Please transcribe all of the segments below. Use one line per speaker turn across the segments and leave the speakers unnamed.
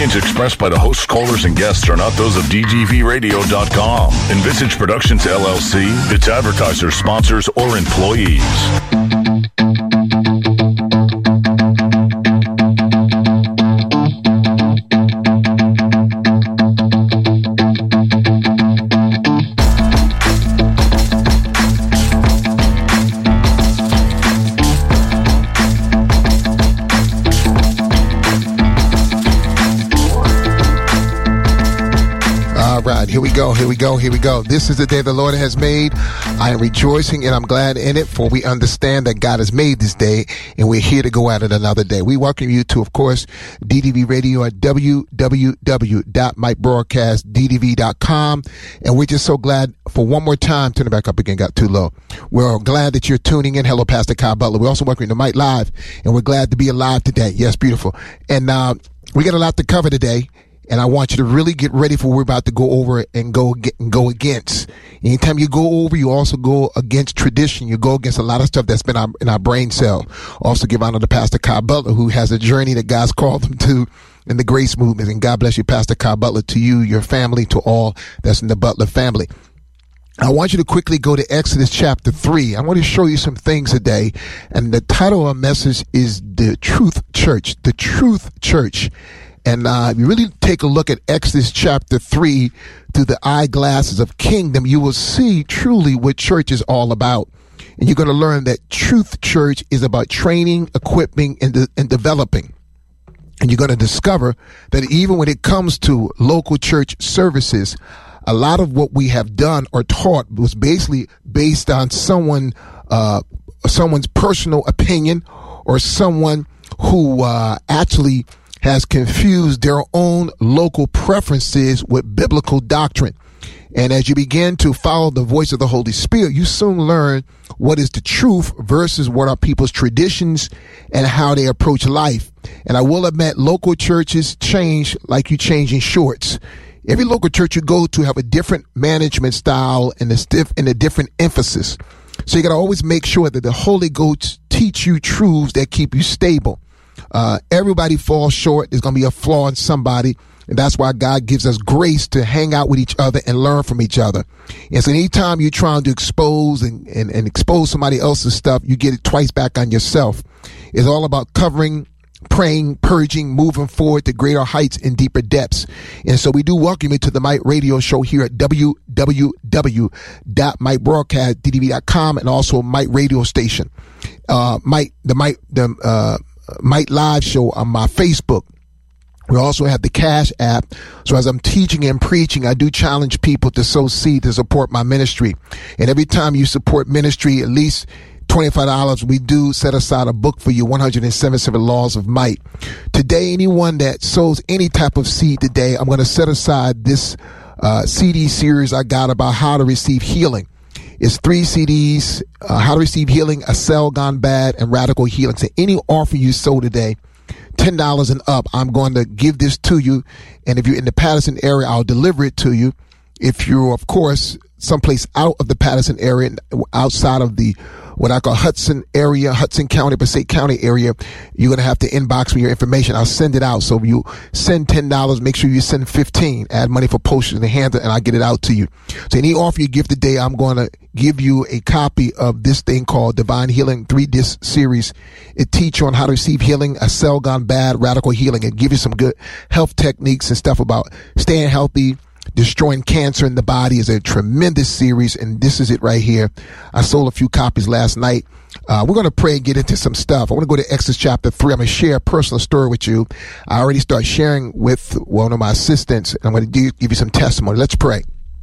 opinions expressed by the hosts, callers, and guests are not those of DGVradio.com, Envisage Productions LLC, its advertisers, sponsors, or employees.
Here we go. This is the day the Lord has made. I am rejoicing and I'm glad in it, for we understand that God has made this day and we're here to go at it another day. We welcome you to, of course, DDV Radio at www.micbroadcastddv.com. And we're just so glad for one more time. Turn it back up again, got too low. We're glad that you're tuning in. Hello, Pastor Kyle Butler. We also welcome you to Mike Live, and we're glad to be alive today. Yes, beautiful. And we got a lot to cover today. And I want you to really get ready for what we're about to go over and go against. Anytime you go over, you also go against tradition. You go against a lot of stuff that's been in our brain cell. Also give honor to Pastor Kyle Butler, who has a journey that God's called him to in the grace movement. And God bless you, Pastor Kyle Butler, to you, your family, to all that's in the Butler family. I want you to quickly go to Exodus chapter 3. I want to show you some things today. And the title of our message is The Truth Church. The Truth Church. And if you really take a look at Exodus chapter 3 through the eyeglasses of kingdom, you will see truly what church is all about. And you're going to learn that Truth Church is about training, equipping, and developing. And you're going to discover that even when it comes to local church services, a lot of what we have done or taught was basically based on someone's personal opinion, or someone who actually has confused their own local preferences with biblical doctrine. And as you begin to follow the voice of the Holy Spirit, you soon learn what is the truth versus what are people's traditions and how they approach life. And I will admit, local churches change like you changing shorts. Every local church you go to have a different management style and a different emphasis. So you got to always make sure that the Holy Ghost teach you truths that keep you stable. Everybody falls short. There's going to be a flaw in somebody. And that's why God gives us grace to hang out with each other and learn from each other. And so anytime you're trying to expose and expose somebody else's stuff, you get it twice back on yourself. It's all about covering, praying, purging, moving forward to greater heights and deeper depths. And so we do welcome you to the Mike Radio Show here at www.micbroadcastddv.com and also Mike Radio Station. Mike Live Show on my Facebook. We also have the Cash app. So as I'm teaching and preaching, I do challenge people to sow seed to support my ministry. And every time you support ministry, at least $25, we do set aside a book for you, 177 Laws of Might. Today, anyone that sows any type of seed today, I'm going to set aside this CD series I got about how to receive healing. It's 3 CDs, How to Receive Healing, A Cell Gone Bad, and Radical Healing. So any offer you sow today, $10 and up, I'm going to give this to you. And if you're in the Patterson area, I'll deliver it to you. If you're, of course, someplace out of the Patterson area, outside of the what I call Hudson County, Passaic County area, you're going to have to inbox me your information. I'll send it out. So if you send $10, make sure you send 15, add money for postage and handle, and I'll get it out to you. So any offer you give today, I'm going to give you a copy of this thing called Divine Healing 3-disc series. It teaches you on how to receive healing, a cell gone bad, radical healing, and give you some good health techniques and stuff about staying healthy. Destroying Cancer in the Body is a tremendous series, and this is it right here. I sold a few copies last night. We're going to pray and get into some stuff. I want to go to Exodus chapter 3. I'm going to share a personal story with you. I already started sharing with one of my assistants, and I'm going to give you some testimony. Let's pray.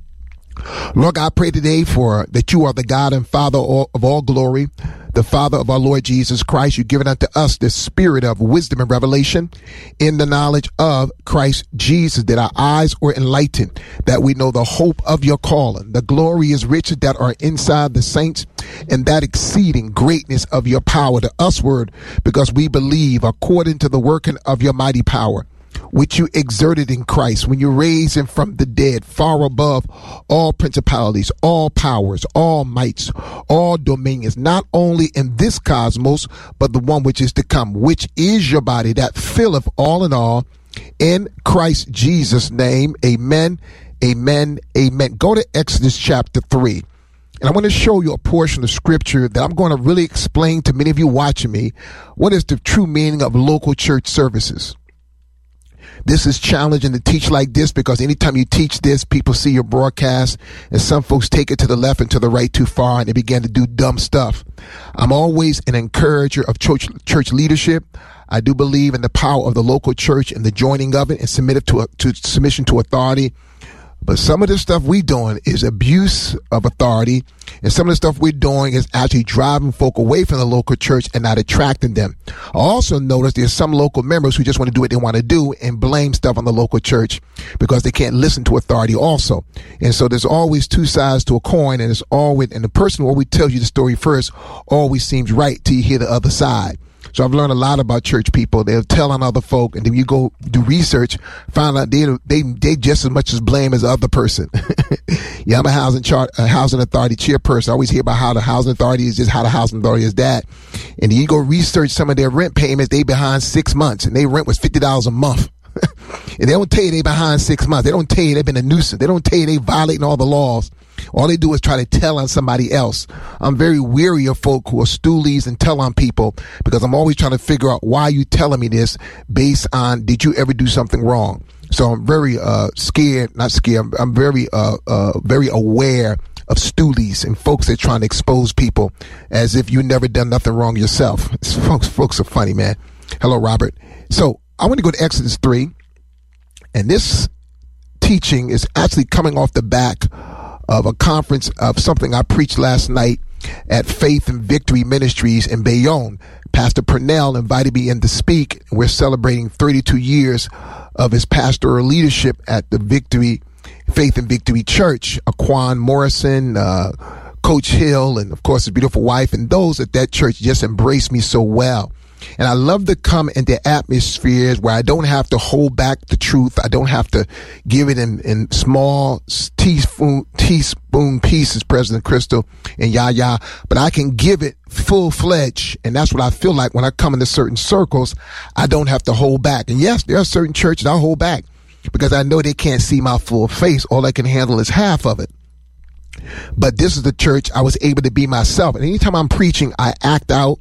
Lord God, I pray today that you are the God and Father of all glory, the Father of our Lord Jesus Christ. You've given unto us the spirit of wisdom and revelation in the knowledge of Christ Jesus, that our eyes were enlightened, that we know the hope of your calling, the glorious riches that are inside the saints, and that exceeding greatness of your power to usward, because we believe according to the working of your mighty power, which you exerted in Christ when you raised him from the dead, far above all principalities, all powers, all mights, all dominions, not only in this cosmos, but the one which is to come, which is your body, that filleth all in all. In Christ Jesus' name, amen, amen, amen. Go to Exodus chapter 3. And I want to show you a portion of scripture that I'm going to really explain to many of you watching me what is the true meaning of local church services. This is challenging to teach like this because anytime you teach this, people see your broadcast and some folks take it to the left and to the right too far and they begin to do dumb stuff. I'm always an encourager of church leadership. I do believe in the power of the local church and the joining of it and submission to authority. But some of the stuff we're doing is abuse of authority, and some of the stuff we're doing is actually driving folk away from the local church and not attracting them. I also notice there's some local members who just want to do what they want to do and blame stuff on the local church because they can't listen to authority also. And so there's always two sides to a coin, and the person who always tells you the story first always seems right till you hear the other side. So I've learned a lot about church people. They'll tell on other folk, and then you go do research, find out they just as much as blame as the other person. Yeah, I'm a housing authority chairperson. I always hear about how the housing authority is just how the housing authority is that. And then you go research some of their rent payments. They behind 6 months, and their rent was $50 a month. And they don't tell you they behind 6 months. They don't tell you they've been a nuisance. They don't tell you they violating all the laws. All they do is try to tell on somebody else. I'm very weary of folk who are stoolies and tell on people because I'm always trying to figure out why you telling me this based on did you ever do something wrong? So I'm very I'm very aware of stoolies and folks that are trying to expose people as if you never done nothing wrong yourself. Folks are funny, man. Hello, Robert. So I want to go to Exodus 3, and this teaching is actually coming off the back of a conference of something I preached last night at Faith and Victory Ministries in Bayonne. Pastor Purnell invited me in to speak. We're celebrating 32 years of his pastoral leadership at the Faith and Victory Church. Aquan Morrison, Coach Hill, and of course his beautiful wife, and those at that church just embraced me so well. And I love to come into atmospheres where I don't have to hold back the truth. I don't have to give it in small teaspoon pieces, President Crystal and Yaya, but I can give it full-fledged. And that's what I feel like when I come into certain circles. I don't have to hold back. And yes, there are certain churches I'll hold back because I know they can't see my full face. All I can handle is half of it. But this is the church I was able to be myself. And anytime I'm preaching, I act out.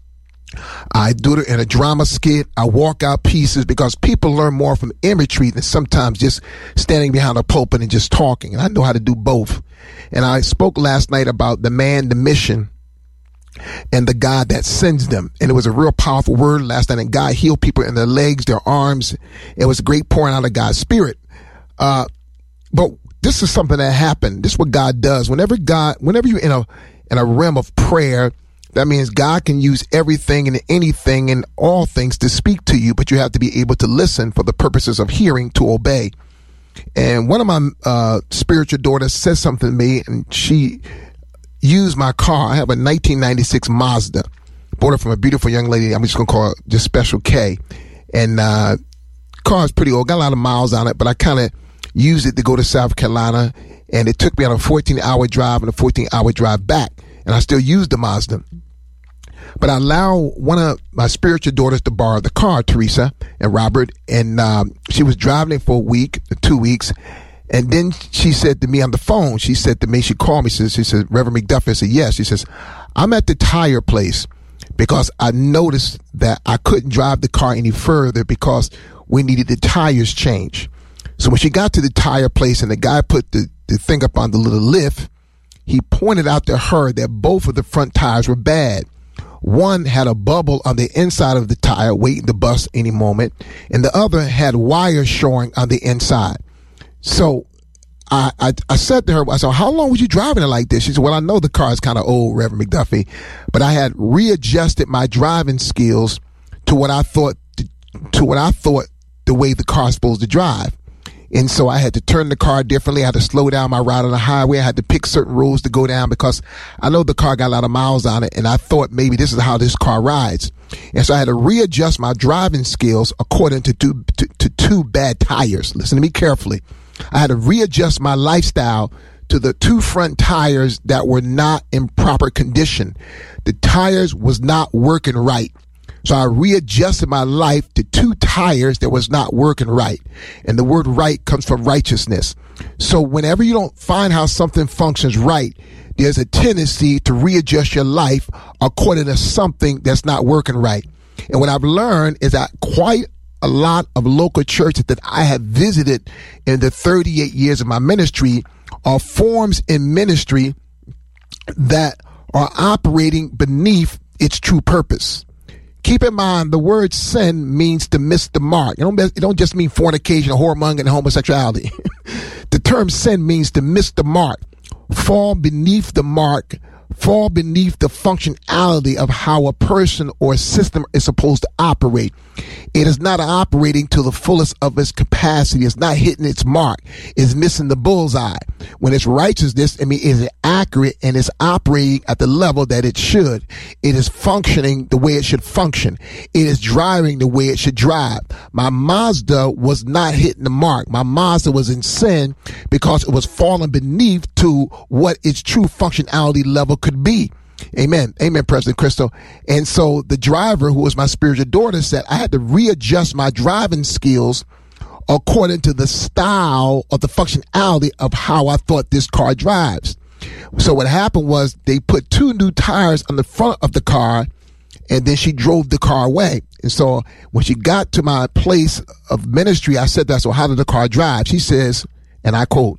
I do it in a drama skit. I walk out pieces because people learn more from imagery than sometimes just standing behind a pulpit and just talking. And I know how to do both. And I spoke last night about the man, the mission, and the God that sends them. And it was a real powerful word last night. And God healed people in their legs, their arms. It was a great pouring out of God's spirit. But this is something that happened. This is what God does. Whenever you're in a realm of prayer, that means God can use everything and anything and all things to speak to you, but you have to be able to listen for the purposes of hearing to obey. And one of my spiritual daughters said something to me, and she used my car. I have a 1996 Mazda. Bought it from a beautiful young lady. I'm just going to call her just Special K. And car is pretty old. Got a lot of miles on it, but I kind of used it to go to South Carolina. And it took me on a 14-hour drive and a 14-hour drive back. And I still use the Mazda. But I allow one of my spiritual daughters to borrow the car, Teresa and Robert. And she was driving it for a week, 2 weeks. And then she said to me on the phone, she called me, she said, Reverend McDuffie. I said, yes. She says, I'm at the tire place because I noticed that I couldn't drive the car any further because we needed the tires changed. So when she got to the tire place and the guy put the thing up on the little lift, he pointed out to her that both of the front tires were bad. One had a bubble on the inside of the tire waiting to bust any moment, and the other had wires showing on the inside. So I said to her, I said, how long was you driving it like this? She said, well, I know the car is kind of old, Reverend McDuffie, but I had readjusted my driving skills to what I thought the way the car is supposed to drive. And so I had to turn the car differently. I had to slow down my ride on the highway. I had to pick certain roads to go down because I know the car got a lot of miles on it. And I thought maybe this is how this car rides. And so I had to readjust my driving skills according to two bad tires. Listen to me carefully. I had to readjust my lifestyle to the two front tires that were not in proper condition. The tires was not working right. So I readjusted my life to 2 tires that was not working right. And the word right comes from righteousness. So whenever you don't find how something functions right, there's a tendency to readjust your life according to something that's not working right. And what I've learned is that quite a lot of local churches that I have visited in the 38 years of my ministry are forms in ministry that are operating beneath its true purpose. Keep in mind, the word sin means to miss the mark. It don't just mean fornication, whoremongering, and homosexuality. The term sin means to miss the mark, fall beneath the mark, fall beneath the functionality of how a person or a system is supposed to operate. It is not operating to the fullest of its capacity. It's not hitting its mark. It's missing the bullseye. When it's righteousness, it is accurate and it's operating at the level that it should. It is functioning the way it should function. It is driving the way it should drive. My Mazda was not hitting the mark. My Mazda was in sin because it was falling beneath to what its true functionality level could be. Amen. Amen, President Crystal. And so the driver, who was my spiritual daughter, said I had to readjust my driving skills according to the style of the functionality of how I thought this car drives. So what happened was they put 2 new tires on the front of the car, and then she drove the car away. And so when she got to my place of ministry, I said, so how did the car drive? She says, and I quote,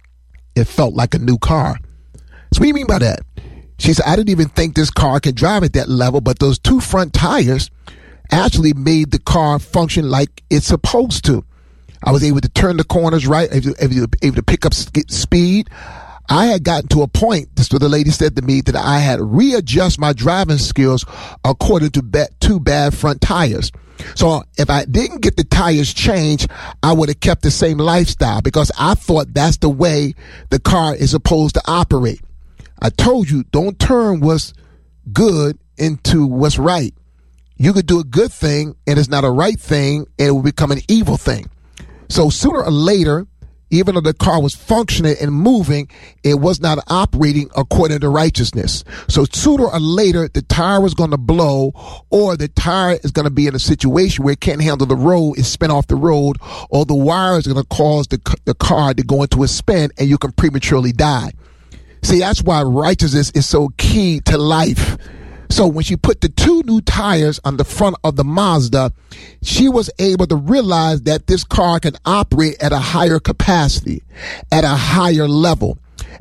"It felt like a new car." So what do you mean by that? She said, I didn't even think this car could drive at that level, but those 2 front tires actually made the car function like it's supposed to. I was able to turn the corners right, able to pick up speed. I had gotten to a point, this is what the lady said to me, that I had readjust my driving skills according to 2 bad front tires. So if I didn't get the tires changed, I would have kept the same lifestyle because I thought that's the way the car is supposed to operate. I told you, don't turn what's good into what's right. You could do a good thing and it's not a right thing and it will become an evil thing. So sooner or later, even though the car was functioning and moving, it was not operating according to righteousness. So sooner or later, the tire was going to blow, or the tire is going to be in a situation where it can't handle the road, it's spin off the road, or the wire is going to cause the car to go into a spin and you can prematurely die. See, that's why righteousness is so key to life. So when she put the 2 new tires on the front of the Mazda, she was able to realize that this car can operate at a higher capacity, at a higher level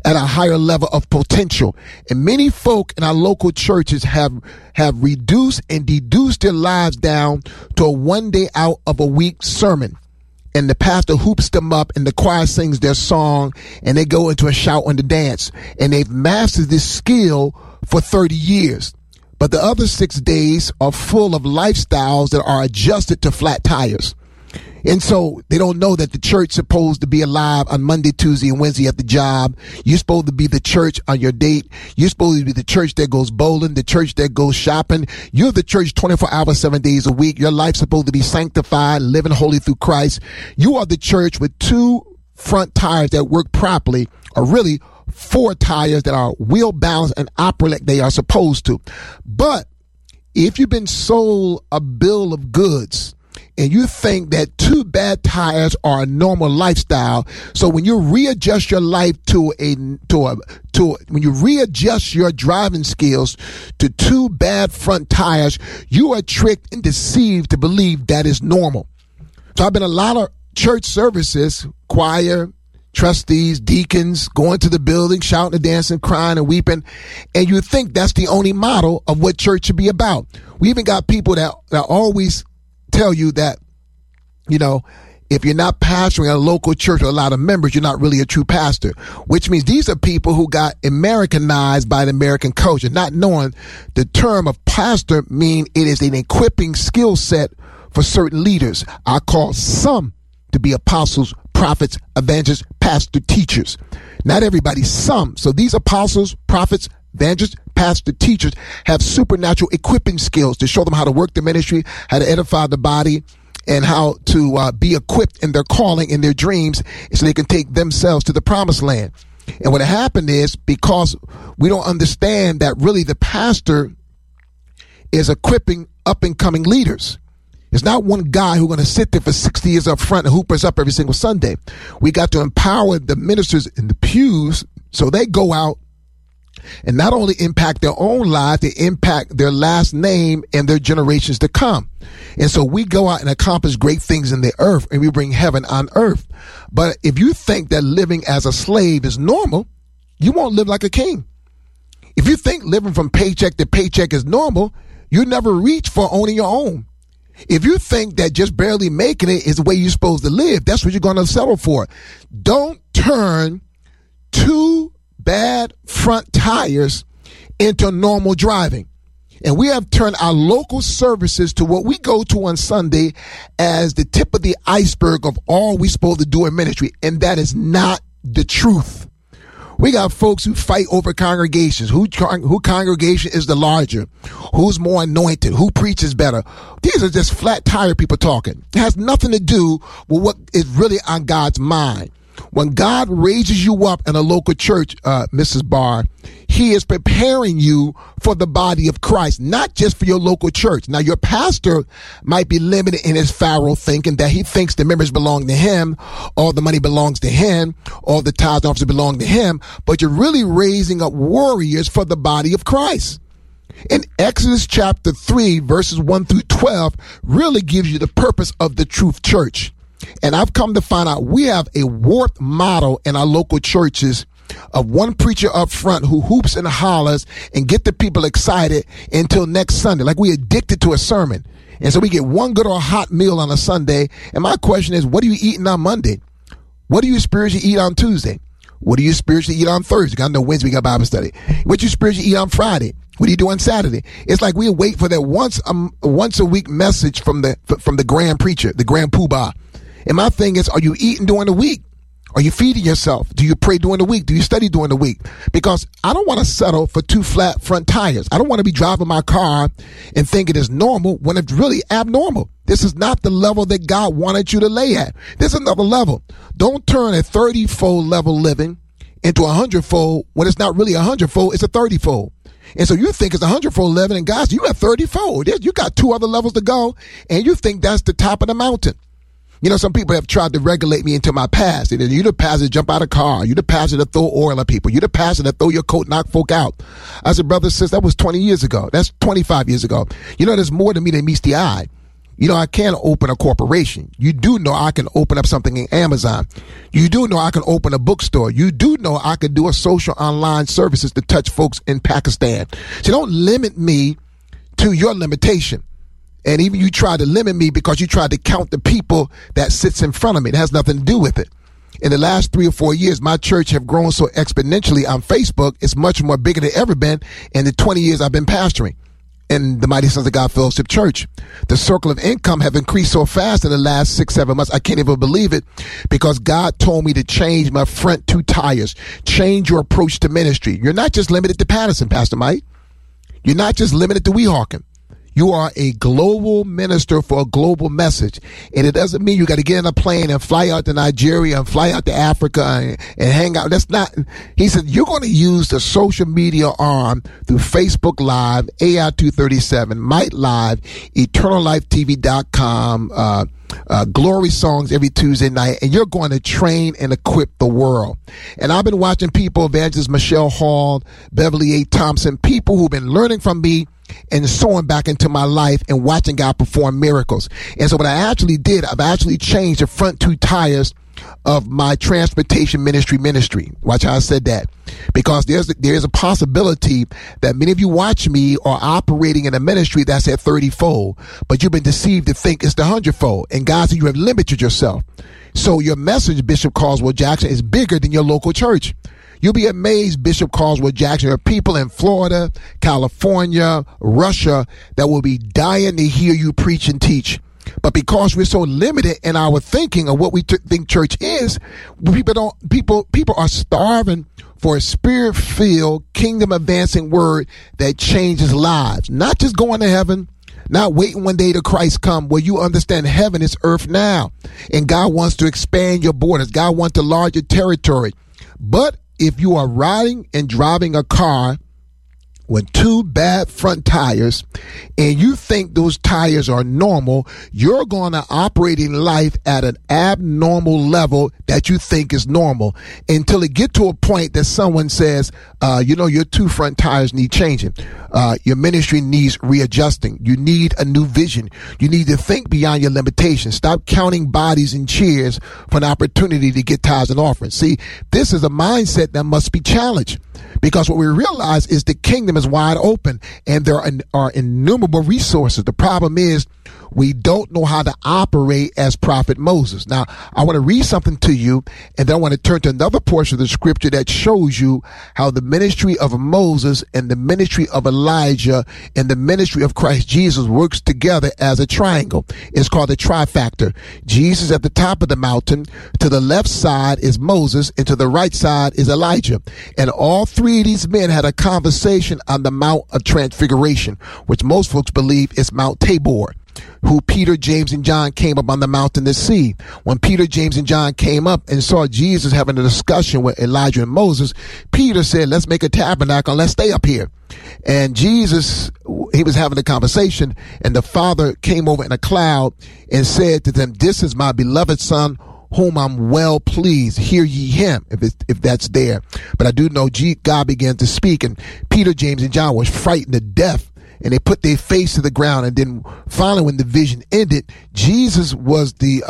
of potential. And many folk in our local churches have reduced and deduced their lives down to a 1 day out of a week sermon. And the pastor hoops them up and the choir sings their song and they go into a shout and a dance. And they've mastered this skill for 30 years. But the other 6 days are full of lifestyles that are adjusted to flat tires. And so they don't know that the church is supposed to be alive on Monday, Tuesday, and Wednesday at the job. You're supposed to be the church on your date. You're supposed to be the church that goes bowling, the church that goes shopping. You're the church 24 hours, 7 days a week. Your life's supposed to be sanctified, living holy through Christ. You are the church with 2 front tires that work properly, or really 4 tires that are wheel balanced and operate like they are supposed to. But if you've been sold a bill of goods and you think that 2 bad tires are a normal lifestyle, so when you readjust your life when you readjust your driving skills to 2 bad front tires, you are tricked and deceived to believe that is normal. So I've been a lot of church services, choir, trustees, deacons, going to the building, shouting and dancing, crying and weeping, and you think that's the only model of what church should be about. We even got people that always tell you that, if you're not pastoring a local church with a lot of members, you're not really a true pastor, which means these are people who got Americanized by the American culture, not knowing the term of pastor mean it is an equipping skill set for certain leaders. I call some to be apostles, prophets, evangelists, pastor, teachers. Not everybody, some. So these apostles, prophets, evangelists, pastor, teachers have supernatural equipping skills to show them how to work the ministry, how to edify the body, and how to be equipped in their calling, in their dreams, so they can take themselves to the promised land. And what happened is, because we don't understand that really the pastor is equipping up and coming leaders. It's not one guy who's going to sit there for 60 years up front and hoop us up every single Sunday. We got to empower the ministers in the pews so they go out and not only impact their own lives, they impact their last name and their generations to come. And so we go out and accomplish great things in the earth, and we bring heaven on earth. But if you think that living as a slave is normal, you won't live like a king. If you think living from paycheck to paycheck is normal, you never reach for owning your own. If you think that just barely making it is the way you're supposed to live, that's what you're going to settle for. Don't turn two bad front tires into normal driving. And we have turned our local services to what we go to on Sunday as the tip of the iceberg of all we're supposed to do in ministry. And that is not the truth. We got folks who fight over congregations. Who congregation is the larger? Who's more anointed? Who preaches better? These are just flat tire people talking. It has nothing to do with what is really on God's mind. When God raises you up in a local church, Mrs. Barr, he is preparing you for the body of Christ, not just for your local church. Now, your pastor might be limited in his Pharaoh thinking that he thinks the members belong to him, all the money belongs to him, all the tithes and offerings belong to him, but you're really raising up warriors for the body of Christ. In Exodus chapter 3, verses 1 through 12, really gives you the purpose of the truth church. And I've come to find out we have a warped model in our local churches of one preacher up front who hoops and hollers and get the people excited until next Sunday, like we addicted to a sermon. And so we get one good or hot meal on a Sunday. And my question is, what are you eating on Monday? What do you spiritually eat on Tuesday? What do you spiritually eat on Thursday? I know Wednesday we got Bible study. What you spiritually eat on Friday? What do you do on Saturday? It's like we wait for that once a week message from the grand preacher, the grand poobah. And my thing is, are you eating during the week? Are you feeding yourself? Do you pray during the week? Do you study during the week? Because I don't want to settle for two flat front tires. I don't want to be driving my car and think it is normal when it's really abnormal. This is not the level that God wanted you to lay at. This is another level. Don't turn a 30-fold level living into a 100-fold when it's not really a 100-fold, it's a 30-fold. And so you think it's a 100-fold living, and God, you got 30-fold. You got two other levels to go, and you think that's the top of the mountain. You know, some people have tried to regulate me into my past. And you the pastor to jump out of a car. You the pastor to throw oil at people. You the pastor to throw your coat, knock folk out. I said, brother, sis, that was 20 years ago. That's 25 years ago. You know, there's more to me than meets the eye. You know, I can't open a corporation. You do know I can open up something in Amazon. You do know I can open a bookstore. You do know I can do a social online services to touch folks in Pakistan. So don't limit me to your limitation. And even you try to limit me because you tried to count the people that sits in front of me. It has nothing to do with it. In the last 3 or 4 years, my church have grown so exponentially on Facebook. It's much more bigger than ever been in the 20 years I've been pastoring in the Mighty Sons of God Fellowship Church. The circle of income have increased so fast in the last 6-7 months. I can't even believe it because God told me to change my front two tires, change your approach to ministry. You're not just limited to Patterson, Pastor Mike. You're not just limited to Weehawken. You are a global minister for a global message. And it doesn't mean you got to get in a plane and fly out to Nigeria and fly out to Africa and hang out. That's not, he said, you're going to use the social media arm through Facebook Live, AI237, Might Live, EternalLifeTV.com, Glory Songs every Tuesday night, and you're going to train and equip the world. And I've been watching people, Evangelist Michelle Hall, Beverly A. Thompson, people who've been learning from me and sowing back into my life and watching God perform miracles. And so what I actually did, I've actually changed the front two tires of my transportation ministry. Watch how I said that. Because there's a possibility that many of you watch me are operating in a ministry that's at 30-fold, but you've been deceived to think it's the 100-fold. And God said you have limited yourself. So your message, Bishop Caldwell Jackson, is bigger than your local church. You'll be amazed, Bishop Caldwell Jackson. There are people in Florida, California, Russia that will be dying to hear you preach and teach. But because we're so limited in our thinking of what we think church is, people are starving for a spirit-filled, kingdom-advancing word that changes lives. Not just going to heaven, not waiting one day till Christ come, where you understand heaven is earth now. And God wants to expand your borders. God wants to enlarge your territory. But if you are riding and driving a car when two bad front tires and you think those tires are normal, you're going to operate in life at an abnormal level that you think is normal until it get to a point that someone says, your two front tires need changing. Your ministry needs readjusting. You need a new vision. You need to think beyond your limitations. Stop counting bodies and cheers for an opportunity to get tithes and offerings. See, this is a mindset that must be challenged, because what we realize is the kingdom is wide open and there are innumerable resources. The problem is we don't know how to operate as Prophet Moses. Now, I want to read something to you, and then I want to turn to another portion of the scripture that shows you how the ministry of Moses and the ministry of Elijah and the ministry of Christ Jesus works together as a triangle. It's called the trifactor. Jesus at the top of the mountain, to the left side is Moses, and to the right side is Elijah. And all three of these men had a conversation on the Mount of Transfiguration, which most folks believe is Mount Tabor, who Peter, James, and John came up on the mountain to see. When Peter, James, and John came up and saw Jesus having a discussion with Elijah and Moses, Peter said, let's make a tabernacle and let's stay up here. And Jesus, he was having a conversation, and the Father came over in a cloud and said to them, this is my beloved Son, whom I'm well pleased. Hear ye him, if that's there. But I do know God began to speak, and Peter, James, and John was frightened to death, and they put their face to the ground. And then finally, when the vision ended, Jesus was the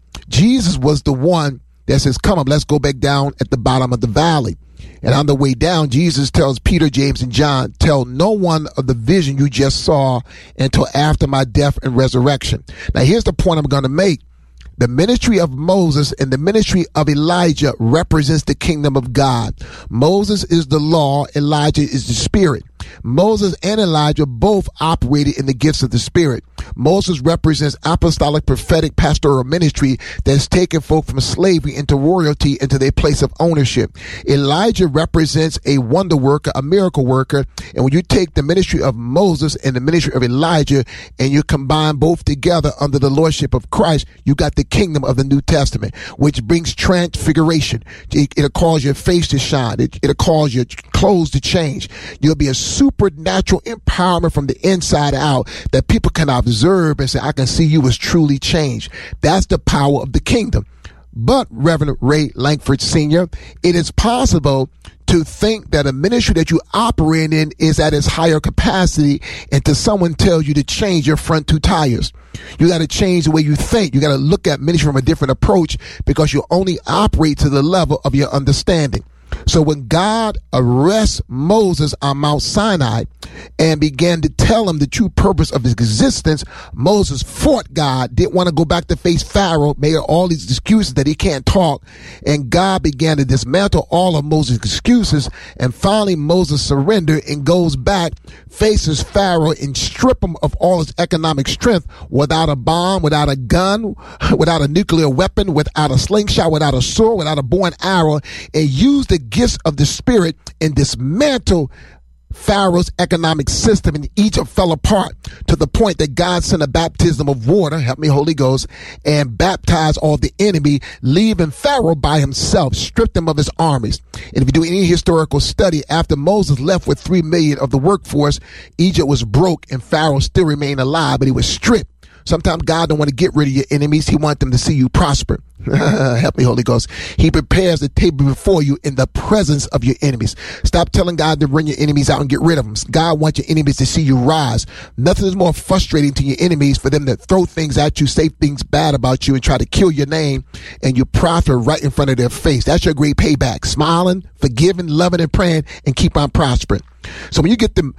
one that says, come up, let's go back down at the bottom of the valley. And on the way down, Jesus tells Peter, James, and John, tell no one of the vision you just saw until after my death and resurrection. Now, here's the point I'm going to make. The ministry of Moses and the ministry of Elijah represents the kingdom of God. Moses is the law, Elijah is the spirit. Moses and Elijah both operated in the gifts of the Spirit. Moses represents apostolic, prophetic, pastoral ministry that's taken folk from slavery into royalty, into their place of ownership. Elijah represents a wonder worker, a miracle worker. And when you take the ministry of Moses and the ministry of Elijah and you combine both together under the lordship of Christ, you got the kingdom of the New Testament, which brings transfiguration. It'll cause your face to shine. It'll cause your clothes to change. You'll be a supernatural empowerment from the inside out that people can observe and say, I can see you was truly changed. That's the power of the kingdom. But Reverend Ray Lankford Sr., it is possible to think that a ministry that you operate in is at its higher capacity until someone tells you to change your front two tires. You got to change the way you think. You got to look at ministry from a different approach, because you only operate to the level of your understanding. So when God arrests Moses on Mount Sinai and began to tell him the true purpose of his existence, Moses fought God, didn't want to go back to face Pharaoh, made all these excuses that he can't talk. And God began to dismantle all of Moses' excuses. And finally, Moses surrendered and goes back, faces Pharaoh, and strip him of all his economic strength, without a bomb, without a gun, without a nuclear weapon, without a slingshot, without a sword, without a bow and arrow, and use the gifts of the Spirit and dismantle Pharaoh's economic system, and Egypt fell apart to the point that God sent a baptism of water, help me Holy Ghost, and baptized all the enemy, leaving Pharaoh by himself, stripped him of his armies. And if you do any historical study, after Moses left with 3 million of the workforce, Egypt was broke and Pharaoh still remained alive, but he was stripped. Sometimes God don't want to get rid of your enemies. He wants them to see you prosper. Help me, Holy Ghost. He prepares the table before you in the presence of your enemies. Stop telling God to bring your enemies out and get rid of them. God wants your enemies to see you rise. Nothing is more frustrating to your enemies for them to throw things at you, say things bad about you, and try to kill your name, and you prosper right in front of their face. That's your great payback. Smiling, forgiving, loving, and praying, and keep on prospering. So when you get the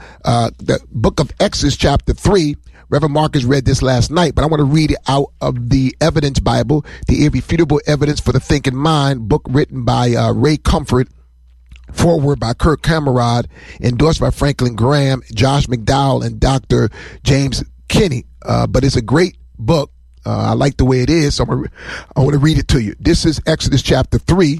book of Exodus chapter 3, Reverend Marcus read this last night, but I want to read it out of the Evidence Bible, the Irrefutable Evidence for the Thinking Mind, book written by Ray Comfort, foreword by Kirk Camerad, endorsed by Franklin Graham, Josh McDowell, and Dr. James Kinney. But it's a great book. I like the way it is, so I want to read it to you. This is Exodus chapter 3.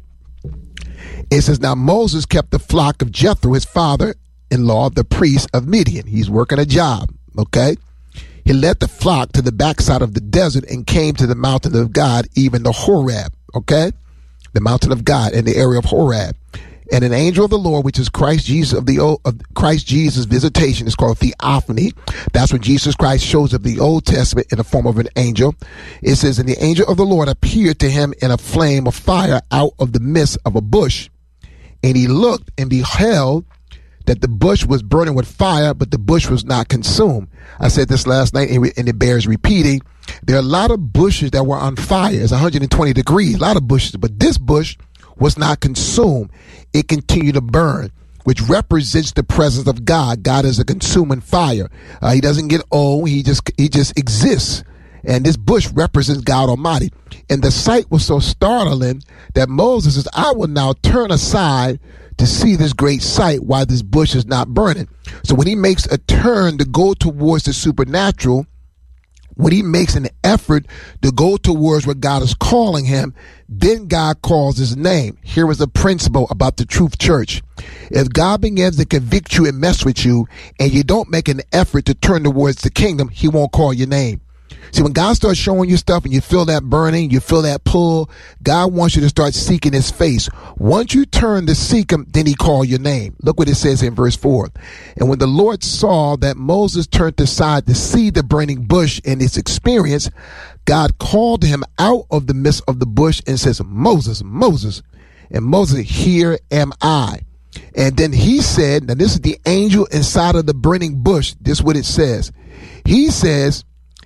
It says, now Moses kept the flock of Jethro, his father-in-law, the priest of Midian. He's working a job. Okay. He led the flock to the backside of the desert and came to the mountain of God, even the Horeb. Okay. The mountain of God in the area of Horeb. And an angel of the Lord, which is Christ Jesus of Christ Jesus' visitation, is called theophany. That's when Jesus Christ shows up in the Old Testament in the form of an angel. It says, and the angel of the Lord appeared to him in a flame of fire out of the midst of a bush. And he looked and beheld that the bush was burning with fire, but the bush was not consumed. I said this last night, and it bears repeating. There are a lot of bushes that were on fire. It's 120 degrees, a lot of bushes, but this bush was not consumed. It continued to burn, which represents the presence of God. God is a consuming fire. He doesn't get old. He just exists. And this bush represents God Almighty. And the sight was so startling that Moses says, I will now turn aside to see this great sight while this bush is not burning. So when he makes a turn to go towards the supernatural, when he makes an effort to go towards what God is calling him, then God calls his name. Here is a principle about the Truth Church. If God begins to convict you and mess with you, and you don't make an effort to turn towards the kingdom, he won't call your name. See, when God starts showing you stuff and you feel that burning, you feel that pull, God wants you to start seeking his face. Once you turn to seek him, then he calls your name. Look what it says in verse 4. And when the Lord saw that Moses turned aside to see the burning bush and its experience, God called him out of the midst of the bush and says, Moses, Moses. And Moses, here am I. And then he said, now this is the angel inside of the burning bush. This is what it says. He says,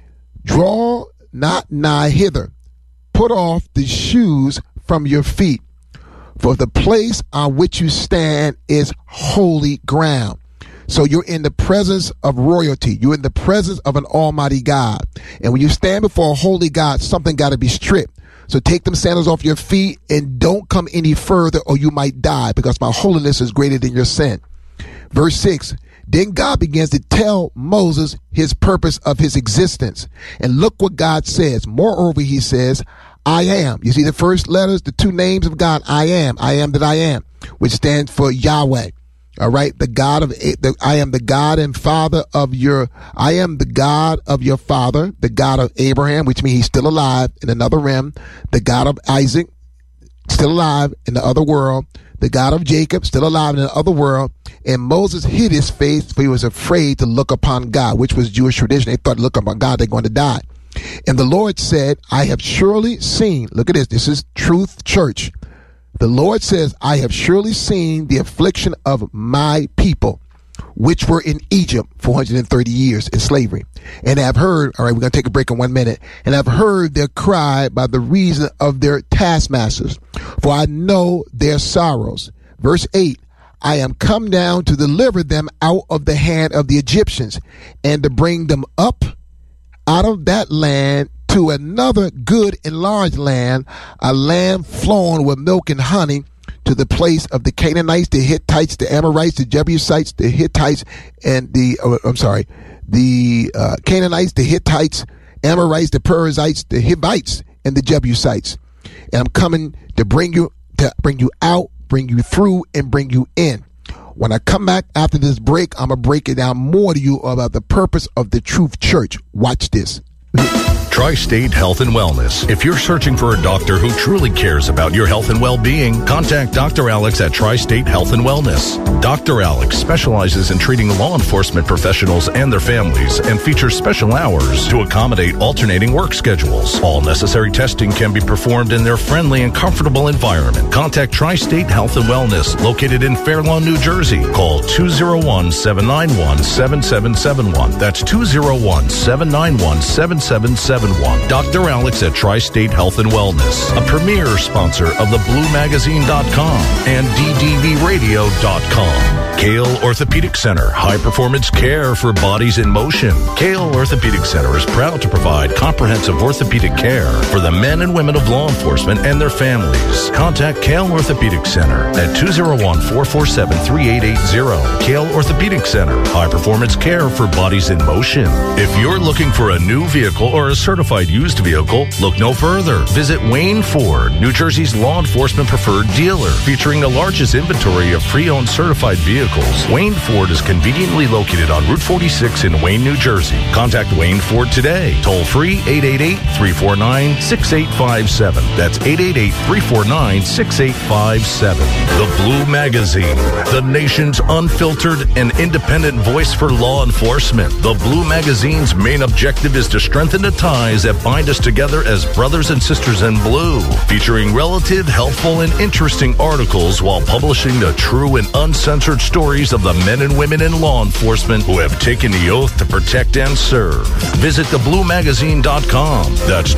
draw not nigh hither. Put off the shoes from your feet, for the place on which you stand is holy ground. So you're in the presence of royalty. You're in the presence of an almighty God. And when you stand before a holy God, something got to be stripped. So take them sandals off your feet and don't come any further or you might die, because my holiness is greater than your sin. Verse 6. Then God begins to tell Moses his purpose of his existence. And look what God says. Moreover, he says, I am. You see the first letters, the two names of God, I am that I am, which stands for Yahweh. All right. I am the God and father of I am the God of your father, the God of Abraham, which means he's still alive in another realm, the God of Isaac, still alive in the other world, the God of Jacob, still alive in the other world. And Moses hid his face, for he was afraid to look upon God, which was Jewish tradition. They thought, look upon God, they're going to die. And the Lord said, I have surely seen, look at this, this is Truth Church. The Lord says, I have surely seen the affliction of my people, which were in Egypt 430 years in slavery. And have heard, all right, we're going to take a break in 1 minute. And I've heard their cry by the reason of their taskmasters, for I know their sorrows. Verse 8, I am come down to deliver them out of the hand of the Egyptians and to bring them up out of that land to another good and large land, a land flowing with milk and honey, to the place of the Canaanites, the Hittites, the Amorites, the Jebusites, the Hittites, and the Canaanites, the Hittites, Amorites, the Perizzites, the Hivites, and the Jebusites. And I'm coming to bring you out, bring you through, and bring you in. When I come back after this break, I'm going to break it down more to you about the purpose of the Truth Church. Watch this.
Tri-State Health and Wellness. If you're searching for a doctor who truly cares about your health and well-being, contact Dr. Alex at Tri-State Health and Wellness. Dr. Alex specializes in treating law enforcement professionals and their families and features special hours to accommodate alternating work schedules. All necessary testing can be performed in their friendly and comfortable environment. Contact Tri-State Health and Wellness, located in Fair Lawn, New Jersey. Call 201-791-7771. That's 201-791-7771. Dr. Alex at Tri-State Health and Wellness, a premier sponsor of thebluemagazine.com and ddvradio.com. Kale Orthopedic Center, high-performance care for bodies in motion. Kale Orthopedic Center is proud to provide comprehensive orthopedic care for the men and women of law enforcement and their families. Contact Kale Orthopedic Center at 201-447-3880. Kale Orthopedic Center, high-performance care for bodies in motion. If you're looking for a new vehicle or a certified used vehicle, look no further. Visit Wayne Ford, New Jersey's law enforcement preferred dealer, featuring the largest inventory of pre-owned certified vehicles. vehicles. Wayne Ford is conveniently located on Route 46 in Wayne, New Jersey. Contact Wayne Ford today. Toll free 888-349-6857. That's 888-349-6857. The Blue Magazine, the nation's unfiltered and independent voice for law enforcement. The Blue Magazine's main objective is to strengthen the ties that bind us together as brothers and sisters in blue, featuring relative, helpful, and interesting articles while publishing the true and uncensored stories of the men and women in law enforcement who have taken the oath to protect and serve. Visit thebluemagazine.com. That's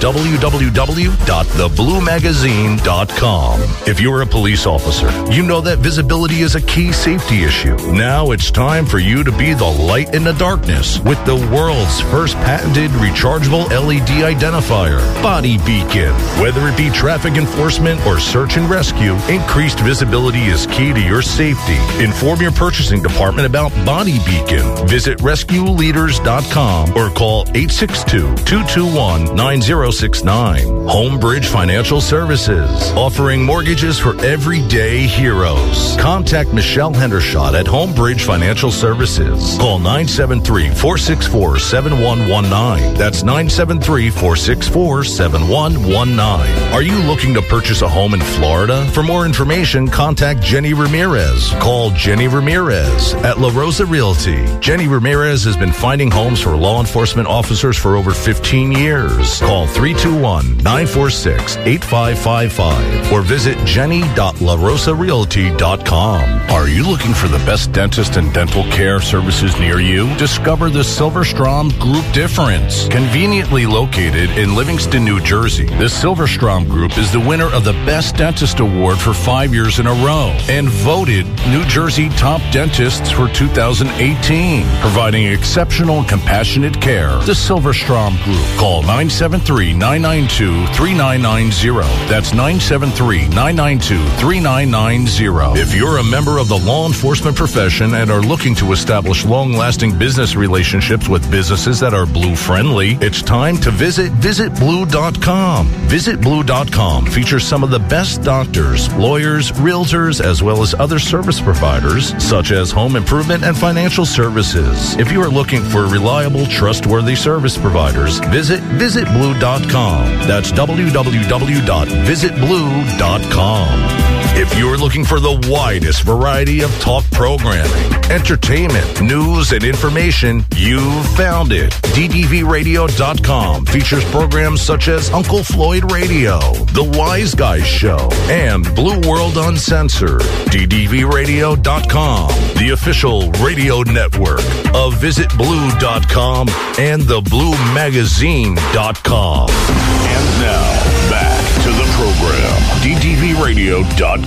www.thebluemagazine.com. If you're a police officer, you know that visibility is a key safety issue. Now it's time for you to be the light in the darkness with the world's first patented rechargeable LED identifier, Body Beacon. Whether it be traffic enforcement or search and rescue, increased visibility is key to your safety. Inform your purchasing department about Body Beacon. Visit rescueleaders.com or call 862-221-9069. Homebridge Financial Services, offering mortgages for everyday heroes. Contact Michelle Hendershot at Homebridge Financial Services. Call 973-464-7119. That's 973-464-7119. Are you looking to purchase a home in Florida? For more information, contact Jenny Ramirez. Call Jenny Ramirez at La Rosa Realty. Jenny Ramirez has been finding homes for law enforcement officers for over 15 years. Call 321-946-8555 or visit jenny.larosarealty.com. Are you looking for the best dentist and dental care services near you? Discover the Silverstrom Group difference. Conveniently located in Livingston, New Jersey, the Silverstrom Group is the winner of the Best Dentist Award for 5 years in a row and voted New Jersey Top Dentists for 2018, providing exceptional and compassionate care. The Silverstrom Group. Call 973-992-3990. That's 973-992-3990. If you're a member of the law enforcement profession and are looking to establish long-lasting business relationships with businesses that are blue-friendly, it's time to visit visitblue.com. Visitblue.com features some of the best doctors, lawyers, realtors, as well as other service providers, such as home improvement and financial services. If you are looking for reliable, trustworthy service providers, visit visitblue.com. That's www.visitblue.com. If you're looking for the widest variety of talk programming, entertainment, news, and information, you've found it. DDVRadio.com features programs such as Uncle Floyd Radio, The Wise Guys Show, and Blue World Uncensored. DDVRadio.com, the official radio network of VisitBlue.com and TheBlueMagazine.com. And now, back to the program. DDVRadio.com.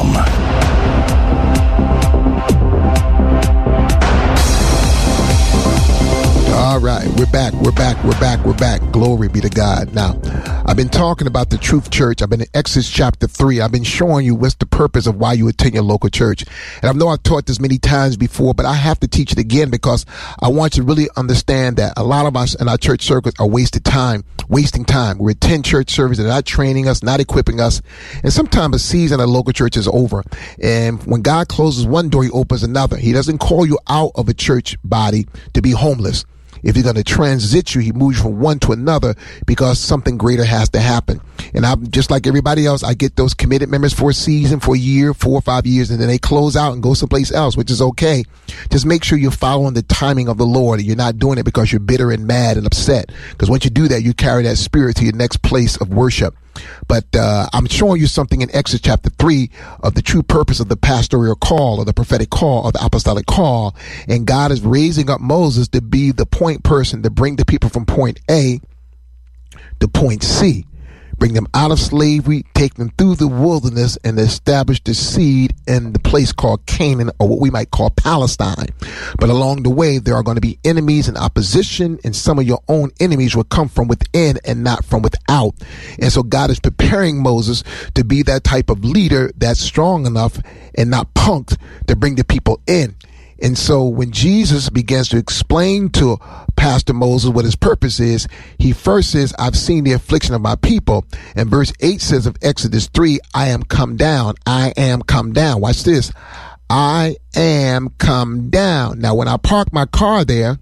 All right, we're back. Glory be to God. Now, I've been talking about the Truth Church. I've been in Exodus chapter 3. I've been showing you what's the purpose of why you attend your local church. And I know I've taught this many times before, but I have to teach it again because I want you to really understand that a lot of us in our church circles are wasting time. We attend church services. They're not training us, not equipping us. And sometimes a season at a local church is over. And when God closes one door, he opens another. He doesn't call you out of a church body to be homeless. If he's going to transit you, he moves you from one to another because something greater has to happen. And I'm just like everybody else. I get those committed members for a season, for a year, 4 or 5 years, and then they close out and go someplace else, which is okay. Just make sure you're following the timing of the Lord and you're not doing it because you're bitter and mad and upset. Because once you do that, you carry that spirit to your next place of worship. But I'm showing you something in Exodus chapter 3 of the true purpose of the pastoral call or the prophetic call or the apostolic call. And God is raising up Moses to be the point person to bring the people from point A to point C. Bring them out of slavery, take them through the wilderness, and establish the seed in the place called Canaan, or what we might call Palestine. But along the way, there are going to be enemies and opposition, and some of your own enemies will come from within and not from without. And so God is preparing Moses to be that type of leader that's strong enough and not punked to bring the people in. And so when Jesus begins to explain to Pastor Moses what his purpose is, he first says, I've seen the affliction of my people. And verse 8 says of Exodus 3, I am come down. Watch this. I am come down. Now, when I park my car there,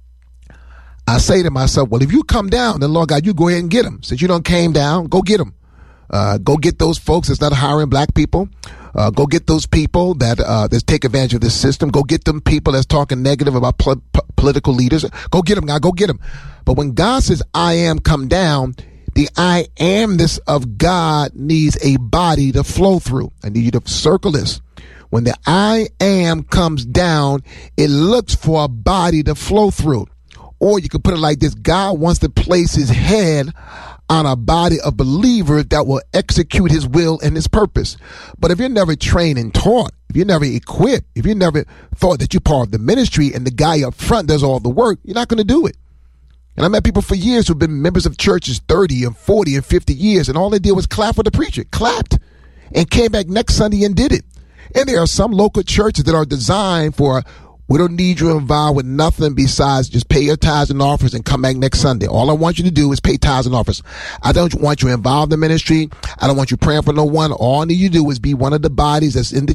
I say to myself, well, if you come down, then Lord God, you go ahead and get them. Since you done came down, go get them. Go get those folks that's not hiring black people. Go get those people that take advantage of this system. Go get them people that's talking negative about political leaders. Go get them, God. Go get them. But when God says, I am come down, the I amness of God needs a body to flow through. I need you to circle this. When the I am comes down, it looks for a body to flow through. Or you could put it like this. God wants to place his head on a body of believers that will execute his will and his purpose. But if you're never trained and taught, if you're never equipped, if you never thought that you're part of the ministry and the guy up front does all the work, you're not going to do it. And I met people for years who've been members of churches 30 and 40 and 50 years, and all they did was clap for the preacher, clapped, and came back next Sunday and did it. And there are some local churches that are designed for, we don't need you involved with nothing besides just pay your tithes and offers and come back next Sunday. All I want you to do is pay tithes and offers. I don't want you involved in the ministry. I don't want you praying for no one. All I need you to do is be one of the bodies that's in the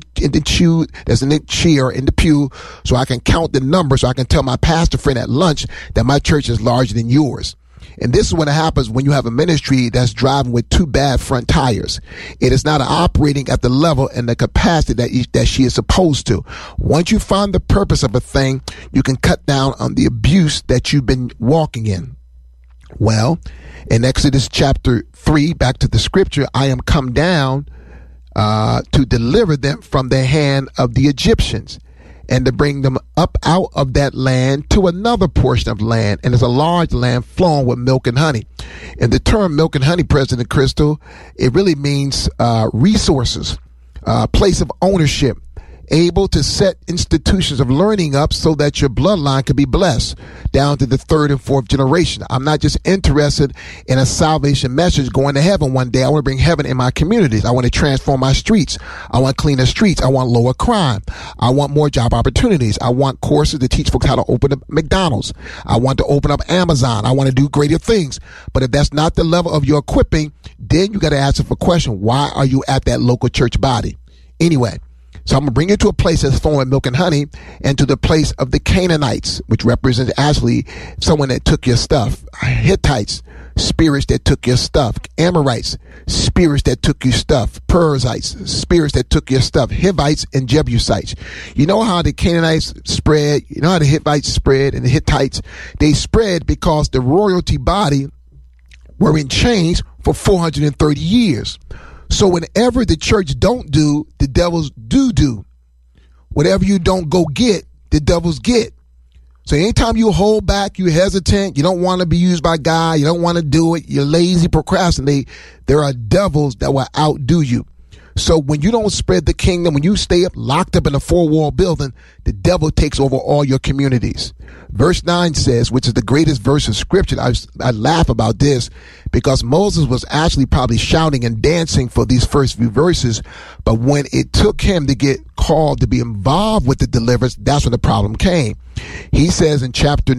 chair, in the pew, so I can count the numbers, so I can tell my pastor friend at lunch that my church is larger than yours. And this is what happens when you have a ministry that's driving with two bad front tires. It is not operating at the level and the capacity that she is supposed to. Once you find the purpose of a thing, you can cut down on the abuse that you've been walking in. Well, in Exodus chapter 3, back to the scripture, I am come down to deliver them from the hand of the Egyptians, and to bring them up out of that land to another portion of land. And it's a large land flowing with milk and honey. And the term milk and honey, President Crystal, it really means resources, place of ownership, able to set institutions of learning up so that your bloodline can be blessed down to the third and fourth generation. I'm not just interested in a salvation message going to heaven one day. I want to bring heaven in my communities. I want to transform my streets. I want cleaner streets. I want lower crime. I want more job opportunities. I want courses to teach folks how to open up McDonald's. I want to open up Amazon. I want to do greater things. But if that's not the level of your equipping, then you got to ask yourself a question. Why are you at that local church body? Anyway, so I'm going to bring you to a place that's flowing with milk and honey, and to the place of the Canaanites, which represents actually someone that took your stuff. Hittites, spirits that took your stuff. Amorites, spirits that took your stuff. Perizzites, spirits that took your stuff. Hivites and Jebusites. You know how the Canaanites spread? You know how the Hivites spread and the Hittites? They spread because the royalty body were in chains for 430 years. So whenever the church don't do, the devils do. Whatever you don't go get, the devils get. So anytime you hold back, you hesitant, you don't want to be used by God, you don't want to do it, you're lazy, procrastinate, there are devils that will outdo you. So when you don't spread the kingdom, when you stay locked up in a four-wall building, the devil takes over all your communities. Verse 9 says, which is the greatest verse of scripture, I laugh about this because Moses was actually probably shouting and dancing for these first few verses. But when it took him to get called to be involved with the deliverance, that's when the problem came. He says in chapter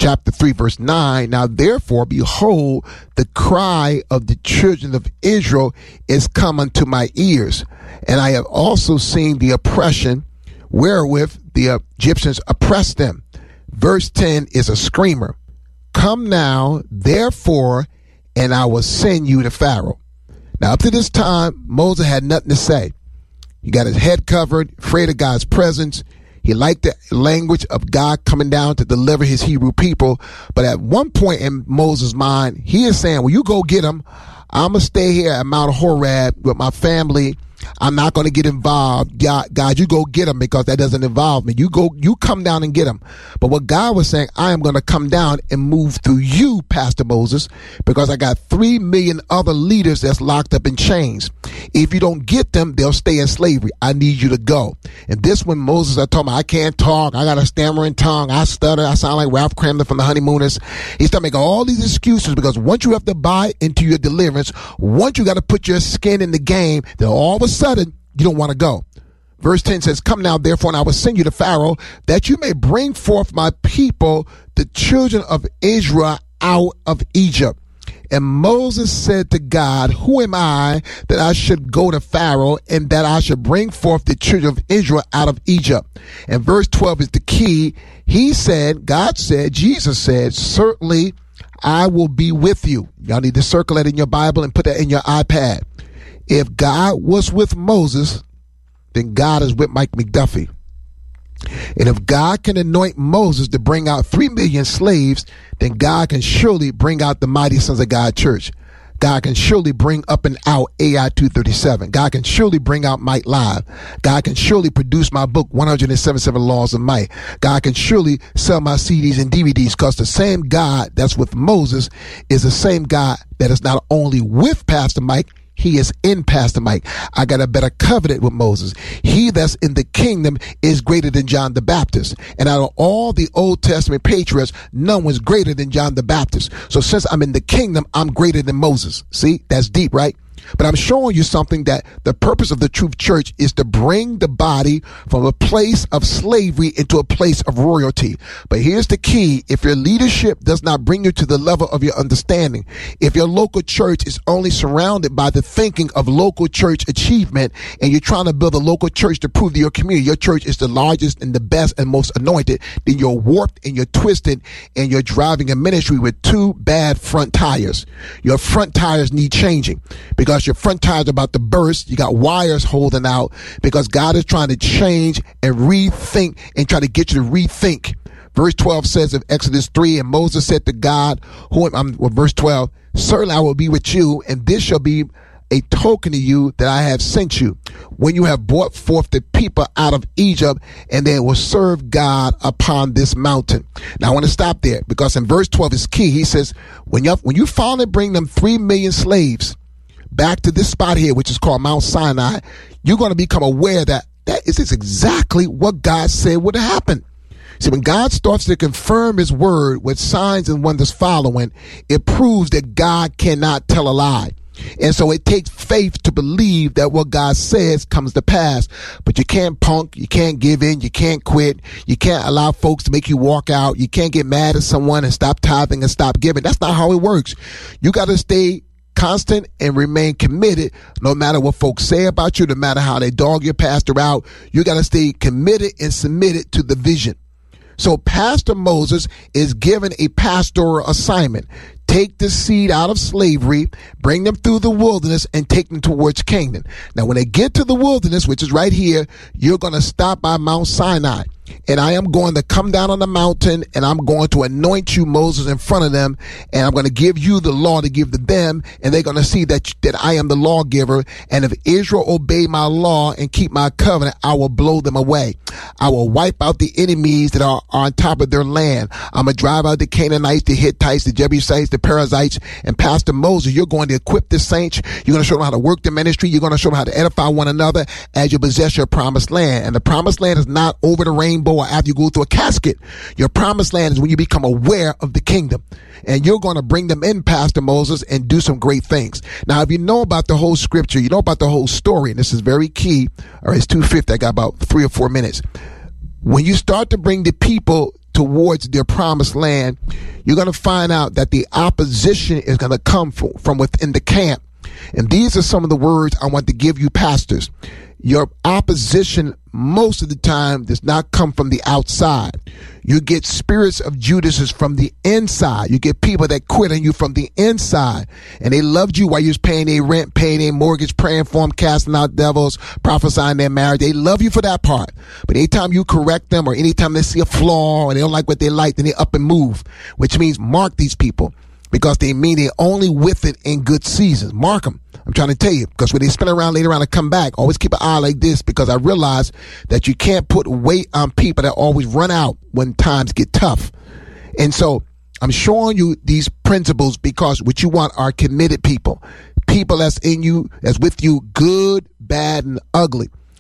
3, verse 9, now therefore, behold, the cry of the children of Israel is come unto my ears. And I have also seen the oppression wherewith the Egyptians oppressed them. Verse 10 is a screamer. Come now, therefore, and I will send you to Pharaoh. Now, up to this time, Moses had nothing to say. He got his head covered, afraid of God's presence. He liked the language of God coming down to deliver his Hebrew people. But at one point in Moses' mind, he is saying, well, you go get them. I'm going to stay here at Mount Horeb with my family. I'm not going to get involved. God, you go get them because that doesn't involve me. You come down and get them. But what God was saying, I am going to come down and move through you, Pastor Moses, because I got 3 million other leaders that's locked up in chains. If you don't get them, they'll stay in slavery. I need you to go. And this when Moses, I told him, I can't talk. I got a stammering tongue. I stutter. I sound like Ralph Cramden from the Honeymooners. He started making all these excuses because once you have to buy into your deliverance, once you got to put your skin in the game, then all of a sudden, you don't want to go. Verse 10 says, come now, therefore, and I will send you to Pharaoh, that you may bring forth my people, the children of Israel, out of Egypt. And Moses said to God, who am I that I should go to Pharaoh and that I should bring forth the children of Israel out of Egypt? And verse 12 is the key. He said, God said, Jesus said, certainly I will be with you. Y'all need to circle that in your Bible and put that in your iPad. If God was with Moses, then God is with Mike McDuffie. And if God can anoint Moses to bring out 3 million slaves, then God can surely bring out the Mighty Sons of God Church. God can surely bring up and out AI 237. God can surely bring out Might Live. God can surely produce my book, 177 Laws of Might. God can surely sell my CDs and DVDs, because the same God that's with Moses is the same God that is not only with Pastor Mike, he is in Pastor Mike. I got a better covenant with Moses. He that's in the kingdom is greater than John the Baptist. And out of all the Old Testament patriarchs, none was greater than John the Baptist. So since I'm in the kingdom, I'm greater than Moses. See, that's deep, right? But I'm showing you something, that the purpose of the Truth Church is to bring the body from a place of slavery into a place of royalty. But here's the key. If your leadership does not bring you to the level of your understanding, if your local church is only surrounded by the thinking of local church achievement, and you're trying to build a local church to prove to your community your church is the largest and the best and most anointed, then you're warped and you're twisted, and you're driving a ministry with 2 bad front tires. Your front tires need changing, because your front tires are about to burst. You got wires holding out, because God is trying to change and rethink and try to get you to rethink. Verse 12 says of Exodus 3, and Moses said to God, verse 12, certainly I will be with you, and this shall be a token to you that I have sent you, when you have brought forth the people out of Egypt, and they will serve God upon this mountain. Now I want to stop there, because in verse 12 is key. He says, when you finally bring them 3 million slaves back to this spot here, which is called Mount Sinai, you're going to become aware that is exactly what God said would happen. See, when God starts to confirm his word with signs and wonders following, it proves that God cannot tell a lie. And so it takes faith to believe that what God says comes to pass. But you can't punk, you can't give in, you can't quit, you can't allow folks to make you walk out, you can't get mad at someone and stop tithing and stop giving. That's not how it works. You got to stay constant and remain committed, no matter what folks say about you, no matter how they dog your pastor out. You got to stay committed and submitted to the vision. So Pastor Moses is given a pastoral assignment. Take the seed out of slavery, bring them through the wilderness, and take them towards Canaan. Now, when they get to the wilderness, which is right here, you're going to stop by Mount Sinai. And I am going to come down on the mountain, and I'm going to anoint you, Moses, in front of them, and I'm going to give you the law to give to them, and they're going to see that I am the lawgiver. And if Israel obey my law and keep my covenant, I will blow them away. I will wipe out the enemies that are on top of their land. I'm going to drive out the Canaanites, the Hittites, the Jebusites, the Perizzites. And Pastor Moses, you're going to equip the saints. You're going to show them how to work the ministry. You're going to show them how to edify one another as you possess your promised land. And the promised land is not over the rainbow or after you go through a casket. Your promised land is when you become aware of the kingdom. And you're going to bring them in, Pastor Moses, and do some great things. Now, if you know about the whole scripture, you know about the whole story, and this is very key. All right, it's 2:50. I got about 3 or 4 minutes. When you start to bring the people towards their promised land, you're going to find out that the opposition is going to come from within the camp. And these are some of the words I want to give you, pastors. Your opposition most of the time does not come from the outside. You get spirits of Judases from the inside. You get people that quit on you from the inside. And they loved you while you was paying their rent, paying their mortgage, praying for them, casting out devils, prophesying their marriage. They love you for that part. But anytime you correct them, or anytime they see a flaw or they don't like what they like, then they up and move, which means mark these people, because they mean they're only with it in good seasons. Mark them. I'm trying to tell you, because when they spin around later on and come back, always keep an eye like this, because I realize that you can't put weight on people that always run out when times get tough. And so I'm showing you these principles because what you want are committed people, people that's in you, that's with you, good, bad, and ugly.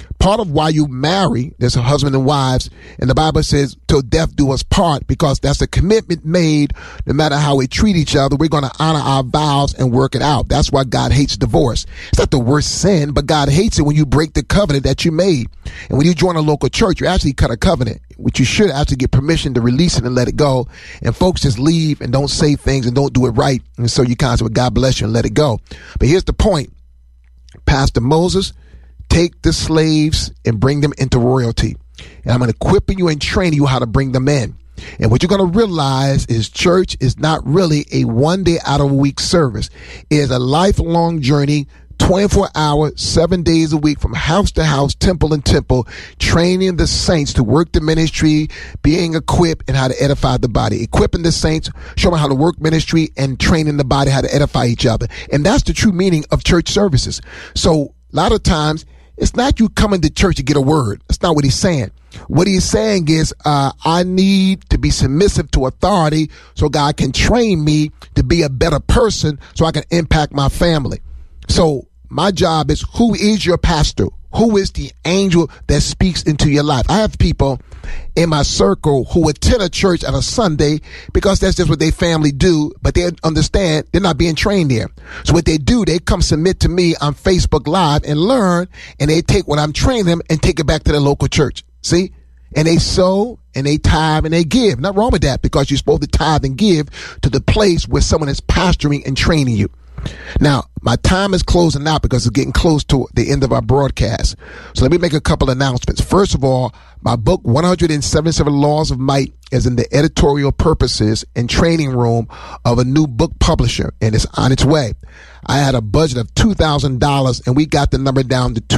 Part of why you marry, there's a husband and wives, and the Bible says, till death do us part, because that's a commitment made. No matter how we treat each other, we're going to honor our vows and work it out. That's why God hates divorce. It's not the worst sin, but God hates it when you break the covenant that you made. And when you join a local church, you actually cut a covenant, which you should actually get permission to release it and let it go. And folks just leave and don't say things and don't do it right. And so you kind of say, well, God bless you, and let it go. But here's the point. Pastor Moses, take the slaves and bring them into royalty. And I'm equipping you and training you how to bring them in. And what you're going to realize is church is not really a one day out of a week service. It is a lifelong journey, 24 hours, 7 days a week, from house to house, temple and temple, training the saints to work the ministry, being equipped, and how to edify the body. Equipping the saints, showing how to work ministry, and training the body how to edify each other. And that's the true meaning of church services. So a lot of times, it's not you coming to church to get a word. That's not what he's saying. What he's saying is, I need to be submissive to authority so God can train me to be a better person so I can impact my family. So my job is, who is your pastor? Who is the angel that speaks into your life? I have people in my circle who attend a church on a Sunday because that's just what their family do, but they understand they're not being trained there. So what they do, they come submit to me on Facebook Live and learn, and they take what I'm training them and take it back to their local church. See? And they sow and they tithe and they give. Not wrong with that, because you're supposed to tithe and give to the place where someone is pastoring and training you. Now, my time is closing out because it's getting close to the end of our broadcast. So let me make a couple announcements. First of all, my book, 177 Laws of Might, is in the editorial purposes and training room of a new book publisher, and it's on its way. I had a budget of $2,000, and we got the number down to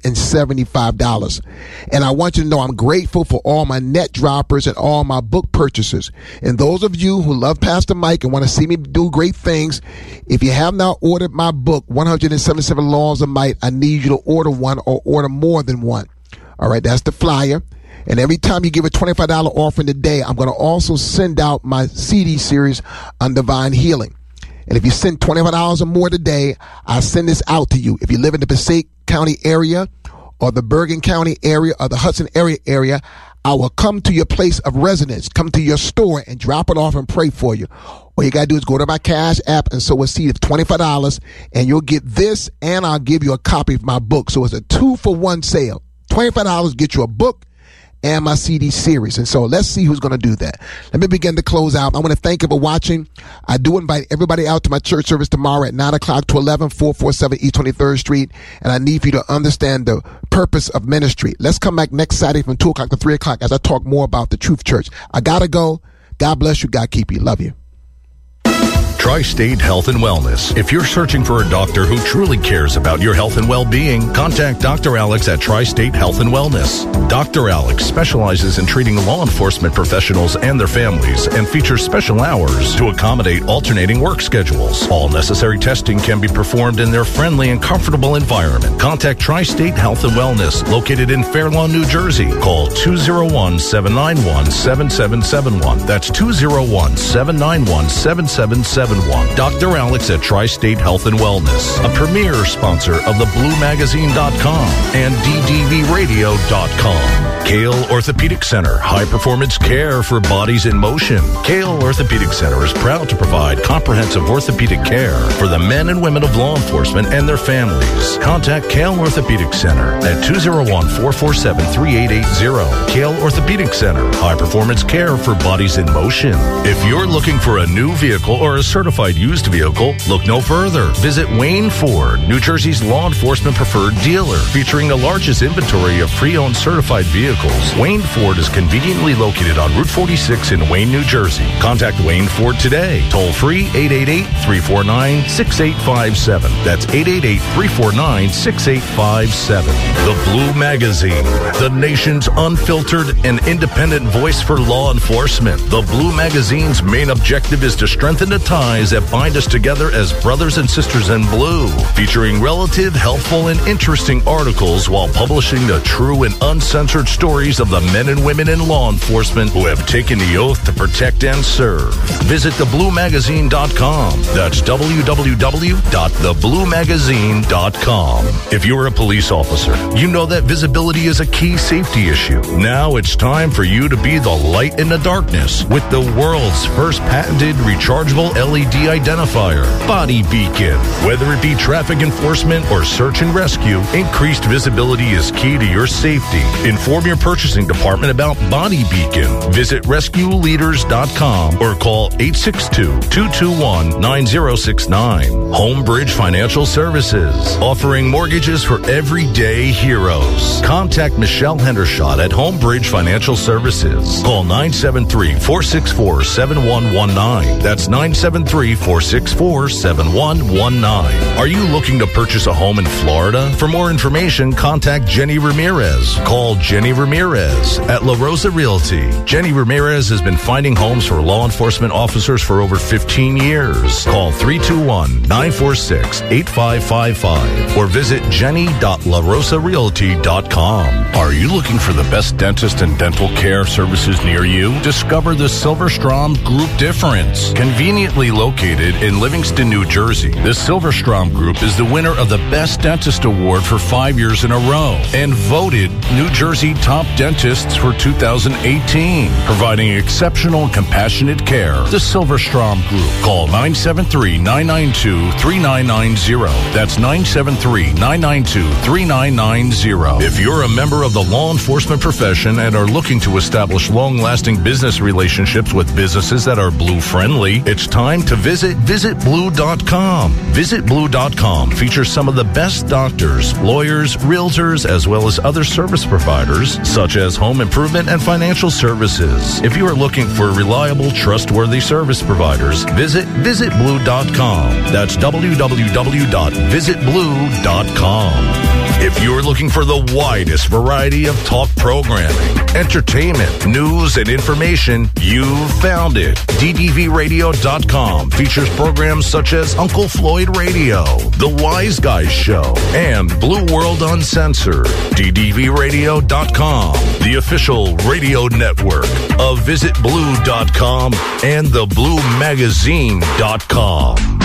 $275. And I want you to know I'm grateful for all my net droppers and all my book purchasers. And those of you who love Pastor Mike and want to see me do great things, if you have not ordered my book, 177 Laws of Might, I need you to order one or order more than one. All right, that's the flyer. And every time you give a $25 offering today, I'm going to also send out my CD series on divine healing. And if you send $25 or more today, I'll send this out to you. If you live in the Passaic County area or the Bergen County area or the Hudson area, I will come to your place of residence, come to your store and drop it off and pray for you. All you got to do is go to my Cash App and sow a seed of $25, and you'll get this, and I'll give you a copy of my book. So it's a 2-for-1 sale. $25 get you a book and my CD series. And so let's see who's going to do that. Let me begin to close out. I want to thank you for watching. I do invite everybody out to my church service tomorrow at 9 o'clock to 11, 447 East 23rd Street. And I need for you to understand the purpose of ministry. Let's come back next Saturday from 2 o'clock to 3 o'clock as I talk more about the Truth Church. I got to go. God bless you. God keep you. Love you.
Tri-State Health and Wellness. If you're searching for a doctor who truly cares about your health and well-being, contact Dr. Alex at Tri-State Health and Wellness. Dr. Alex specializes in treating law enforcement professionals and their families and features special hours to accommodate alternating work schedules. All necessary testing can be performed in their friendly and comfortable environment. Contact Tri-State Health and Wellness, located in Fair Lawn, New Jersey. Call 201-791-7771. That's 201-791-7771. Dr. Alex at Tri-State Health and Wellness, a premier sponsor of thebluemagazine.com and ddvradio.com. Kale Orthopedic Center, high performance care for bodies in motion. Kale Orthopedic Center is proud to provide comprehensive orthopedic care for the men and women of law enforcement and their families. Contact Kale Orthopedic Center at 201-447-3880. Kale Orthopedic Center, high performance care for bodies in motion. If you're looking for a new vehicle or a certified used vehicle, look no further. Visit Wayne Ford, New Jersey's law enforcement preferred dealer, featuring the largest inventory of pre-owned certified vehicles. Wayne Ford is conveniently located on Route 46 in Wayne, New Jersey. Contact Wayne Ford today. Toll free 888-349-6857. That's 888-349-6857. The Blue Magazine, the nation's unfiltered and independent voice for law enforcement. The Blue Magazine's main objective is to strengthen the ties ties that bind us together as brothers and sisters in blue, featuring relative, helpful, and interesting articles while publishing the true and uncensored stories of the men and women in law enforcement who have taken the oath to protect and serve. Visit thebluemagazine.com. That's www.thebluemagazine.com. If you're a police officer, you know that visibility is a key safety issue. Now it's time for you to be the light in the darkness with the world's first patented rechargeable LED identifier, Body Beacon. Whether it be traffic enforcement or search and rescue, increased visibility is key to your safety. Inform your purchasing department about Body Beacon. Visit rescueleaders.com or call 862-221-9069. Homebridge Financial Services, offering mortgages for everyday heroes. Contact Michelle Hendershot at Homebridge Financial Services. Call 973-464-7119. That's 973-464-7119. Are you looking to purchase a home in Florida? For more information, contact Jenny Ramirez. Call Jenny Ramirez at La Rosa Realty. Jenny Ramirez has been finding homes for law enforcement officers for over 15 years. Call 321-946-8555 or visit jenny.larosarealty.com. Are you looking for the best dentist and dental care services near you? Discover the Silverstrom Group difference. Conveniently located in Livingston, New Jersey, the Silverstrom Group is the winner of the Best Dentist Award for 5 years in a row and voted New Jersey Top Dentists for 2018, providing exceptional and compassionate care. The Silverstrom Group. Call 973-992-3990. That's 973-992-3990. If you're a member of the law enforcement profession and are looking to establish long-lasting business relationships with businesses that are blue-friendly, it's time to visit visitblue.com. Visitblue.com features some of the best doctors, lawyers, realtors, as well as other service providers, such as home improvement and financial services. If you are looking for reliable, trustworthy service providers, visit visitblue.com. That's www.visitblue.com. If you're looking for the widest variety of talk programming, entertainment, news, and information, you've found it. DDVRadio.com features programs such as Uncle Floyd Radio, The Wise Guys Show, and Blue World Uncensored. DDVRadio.com, the official radio network of VisitBlue.com and TheBlueMagazine.com.